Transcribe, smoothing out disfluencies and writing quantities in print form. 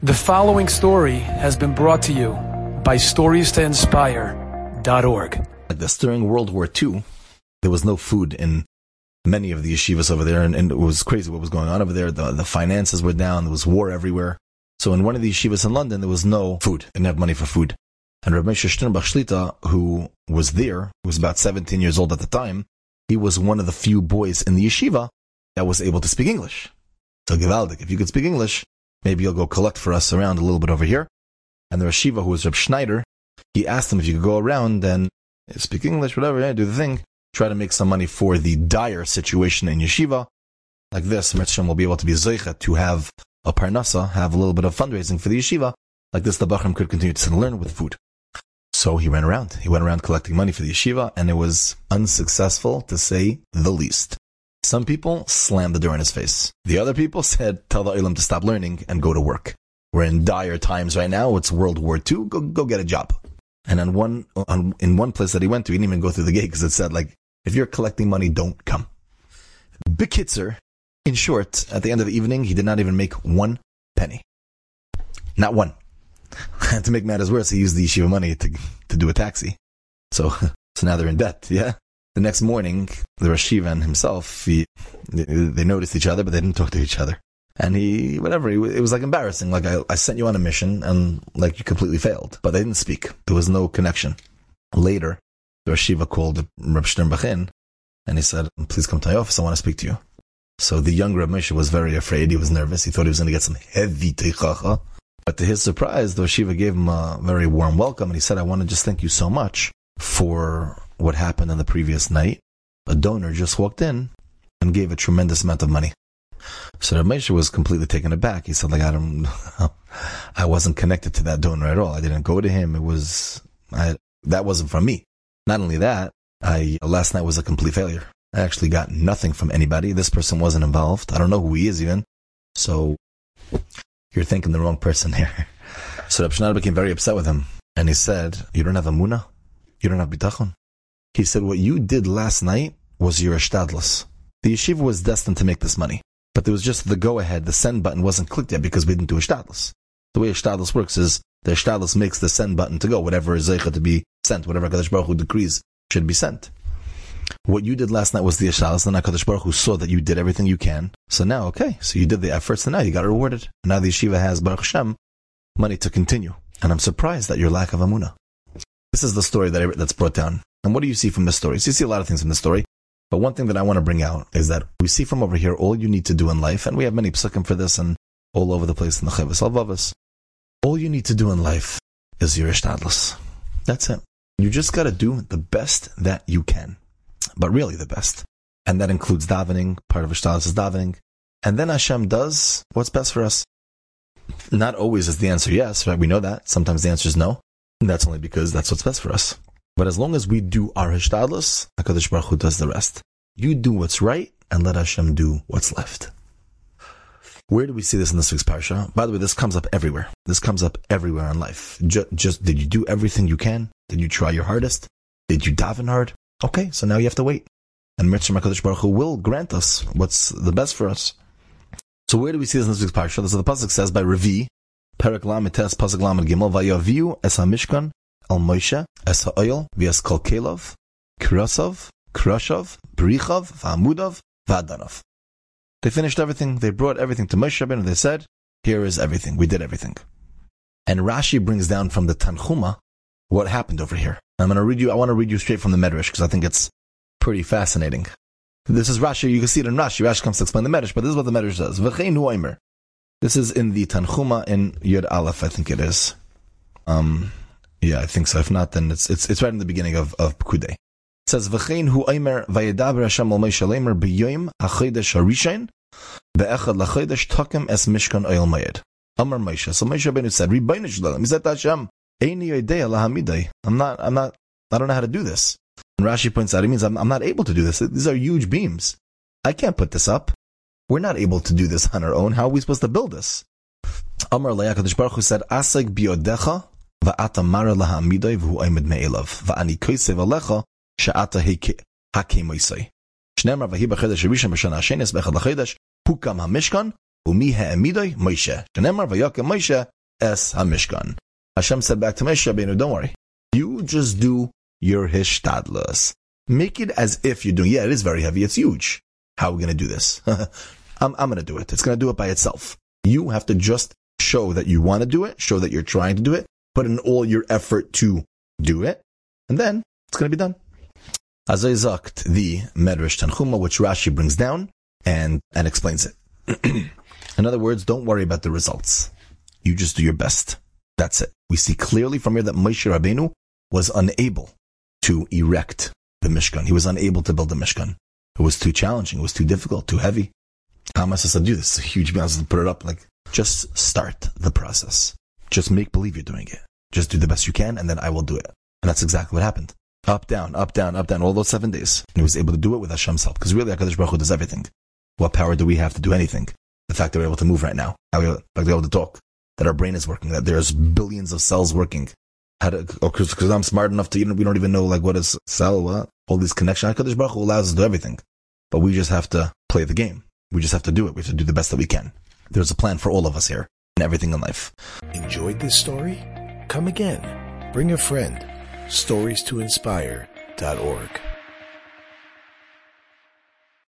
The following story has been brought to you by StoriesToInspire.org. Like this, during World War II, there was no food in many of the yeshivas over there, and it was crazy what was going on over there. The finances were down, there was war everywhere. So in one of the yeshivas in London, there was no food, didn't have money for food. And Rabbi Moshe Sternbach Shlita, who was there, who was about 17 years old at the time, he was one of the few boys in the yeshiva that was able to speak English. So Gewaldik, if you could speak English, maybe you'll go collect for us around a little bit over here. And the Rosh Yeshiva, who was Reb Schneider, he asked him if you could go around and speak English, whatever, do the thing, try to make some money for the dire situation in yeshiva. Like this, Mitzvah will be able to be Zoichet, to have a parnasa, have a little bit of fundraising for the yeshiva. Like this, the Bachram could continue to learn with food. So he ran around. He went around collecting money for the yeshiva, and it was unsuccessful, to say the least. Some people slammed the door in his face. The other people said, tell the Olam to stop learning and go to work. We're in dire times right now. It's World War II. Go get a job. And in one place that he went to, he didn't even go through the gate because it said, like, if you're collecting money, don't come. Bekitzer, in short, at the end of the evening, he did not even make 1 penny. Not one. And to make matters worse, he used the yeshiva money to do a taxi. So now they're in debt, yeah? The next morning, the Rosh Yeshiva and himself, they noticed each other, but they didn't talk to each other. And it was like embarrassing. Like, I sent you on a mission, and like you completely failed. But they didn't speak. There was no connection. Later, the Rosh Yeshiva called Reb Sternbach in, and he said, please come to my office, I want to speak to you. So the young Reb Moshe was very afraid, he was nervous, he thought he was going to get some heavy teichacha. But to his surprise, the Rosh Yeshiva gave him a very warm welcome, and he said, I want to just thank you so much for what happened on the previous night. A donor just walked in and gave a tremendous amount of money. So Reb Moshe was completely taken aback. He said, like, I wasn't connected to that donor at all. I didn't go to him. That wasn't from me. Not only that, last night was a complete failure. I actually got nothing from anybody. This person wasn't involved. I don't know who he is even. So you're thinking the wrong person here. So Reb Schneider became very upset with him. And he said, you don't have emunah? You don't have bitachon? He said, what you did last night was your ishtadlus. The yeshiva was destined to make this money. But there was just the go-ahead, the send button wasn't clicked yet because we didn't do ishtadlus. The way ishtadlus works is the ishtadlus makes the send button to go. Whatever is zeicha to be sent, whatever HaKadosh Baruch Hu decrees should be sent. What you did last night was the ishtadlus, and HaKadosh Baruch Hu saw that you did everything you can. So now, okay, so you did the efforts, and now you got rewarded. Now the yeshiva has, Baruch Hashem, money to continue. And I'm surprised at your lack of emunah. This is the story that's brought down. And what do you see from this story? So you see a lot of things from the story. But one thing that I want to bring out is that we see from over here all you need to do in life, and we have many psukim for this and all over the place in the Chovos HaLevavos. All you need to do in life is your ishtadlus. That's it. You just got to do the best that you can. But really the best. And that includes davening. Part of ishtadlus is davening. And then Hashem does what's best for us. Not always is the answer yes, right? We know that. Sometimes the answer is no. And that's only because that's what's best for us. But as long as we do our hishtadlus, HaKadosh Baruch Hu does the rest. You do what's right, and let Hashem do what's left. Where do we see this in this week's parsha? By the way, this comes up everywhere. This comes up everywhere in life. Just did you do everything you can? Did you try your hardest? Did you daven hard? Okay, so now you have to wait. And Mitzvah HaKadosh Baruch Hu will grant us what's the best for us. So where do we see this in this week's parsha? This is the pasuk says by Revi, Perek Lamed Tes pasuk Lamed Gimel, Vayaviu es HaMishkan al Moshe, es ha'oil, v'es kolkelov, krasov, krashav, brichav, v'amudav, v'adanav. They finished everything. They brought everything to Moshe Rabbeinu, and they said, here is everything. We did everything. And Rashi brings down from the Tanchuma what happened over here. I want to read you straight from the Medrash, because I think it's pretty fascinating. This is Rashi. You can see it in Rashi. Rashi comes to explain the Medrash, but this is what the Medrash says. V'chein hu omer. This is in the Tanchuma in Yud Aleph, I think it is. Yeah, I think so. If not, then it's right in the beginning of Pekudei. It says, V'chein hu omer vayedaber Hashem al Moshe leimer b'yoyim ha'chodesh harishain be'echad la'chodesh takem es mishkan oil mayed. Amar Moshe. So Moshe Rabbeinu said, Ribono shel olam. He said to Hashem, Eini yodea lahamidei. I don't know how to do this. And Rashi points out, it means I'm not able to do this. These are huge beams. I can't put this up. We're not able to do this on our own. How are we supposed to build this? Amar HaKadosh Baruch Hu said, Asek biyodecha va'ata mara lahamidei v'hu oimed me'elav va'ani kosev alecha she'ata hakemoisei. Shneimar v'hi b'chodesh harishon b'shana hashenes b'echad l'chodesh hukam hamishkan Umi ha'emidoi Moshe. Shenemar vayakem Moshe es hamishkan. Hashem said back to Moshe Rabbeinu, don't worry. You just do your hishtadlus. Make it as if you're doing, it is very heavy, it's huge. How are we going to do this? I'm going to do it. It's going to do it by itself. You have to just show that you want to do it, show that you're trying to do it, put in all your effort to do it, and then it's going to be done. Azay Zakt, the Medrash Tanchuma, which Rashi brings down and explains it. In other words, don't worry about the results. You just do your best. That's it. We see clearly from here that Moshe Rabbeinu was unable to erect the Mishkan. He was unable to build the Mishkan. It was too challenging. It was too difficult, too heavy. How am I supposed to do this? It's a huge amount to put it up. Just start the process. Just make believe you're doing it. Just do the best you can, and then I will do it. And that's exactly what happened. Up, down, all those 7 days. And he was able to do it with Hashem's help. Because really, HaKadosh Baruch Hu does everything. What power do we have to do anything? The fact that we're able to move right now. The fact that we're able to talk. That our brain is working. That there's billions of cells working. Because I'm smart enough to, we don't even know what is cell, what? All these connections. HaKadosh Baruch Hu allows us to do everything. But we just have to play the game. We just have to do it. We have to do the best that we can. There's a plan for all of us here. And everything in life. Enjoyed this story? Come again. Bring a friend. StoriesToInspire.org